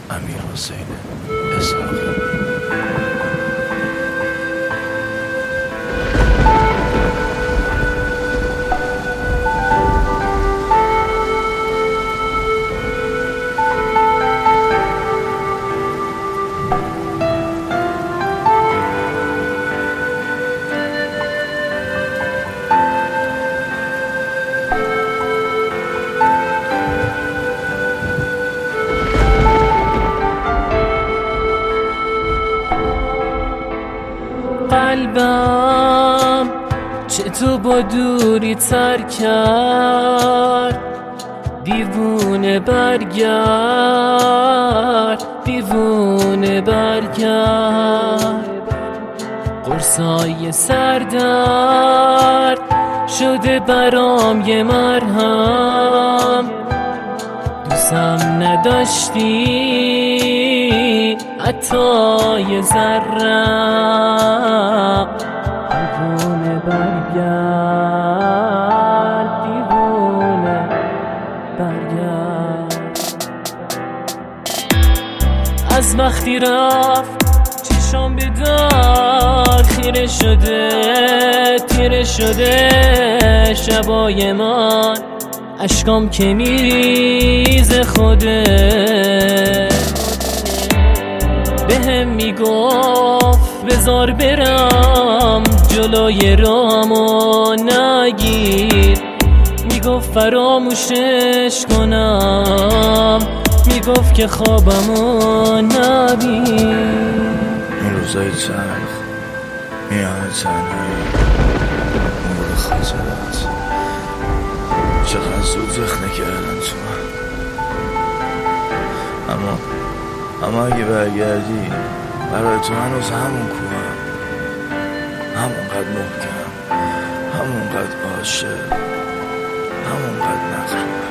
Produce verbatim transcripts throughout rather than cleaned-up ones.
امیر حسین اسحاقی. قلبم چه تو با دوری تر کرد، دیوونه برگرد، دیوونه برگرد. قرصای سردرد شده برام یه مرهم، دوستم نداشتی حتی یه ذره. دیوونه برگرد، دیوونه برگرد. از وقتی رفت چشام به در خیره شده، تیره شده شبای من، اشکام که میریزه خوده. بهم میگفت بذار برم جلوی رامو نگیر، میگفت فراموشش کنم، میگفت که خوابمو نبین. این روزای تلخ میان تنهایی نور خاطرات چقدر زود زخمه کردن تو من. اما اما اگه برگردی برای تو هنوز همون کوهم، همونقدر محکم، همونقدر عاشق، همونقدر مغرور.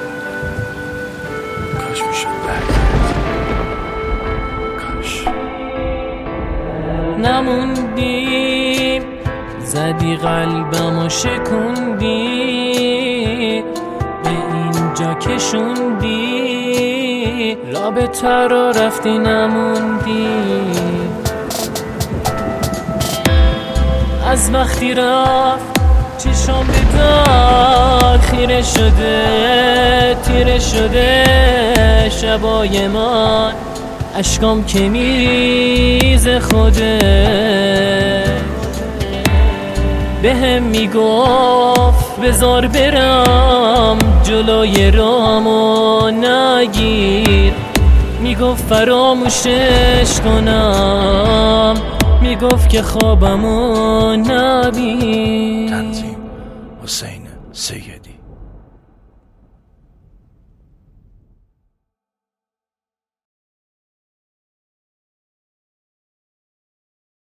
کاش میشد برگردی، کاش. نموندی زدی قلبمو شکوندی، به اینجا کشوندی، رابطه را رفتی نموندی. از وقتی رفت چشام به در خیره شده، تیره شده شبای من، اشکام که میریزه خوده. بهم میگفت بذار برم جلوی رامو نگیر، میگفت فراموشش کنم، میگفت که خوابمو نبین. تنظیم حسین سیدی.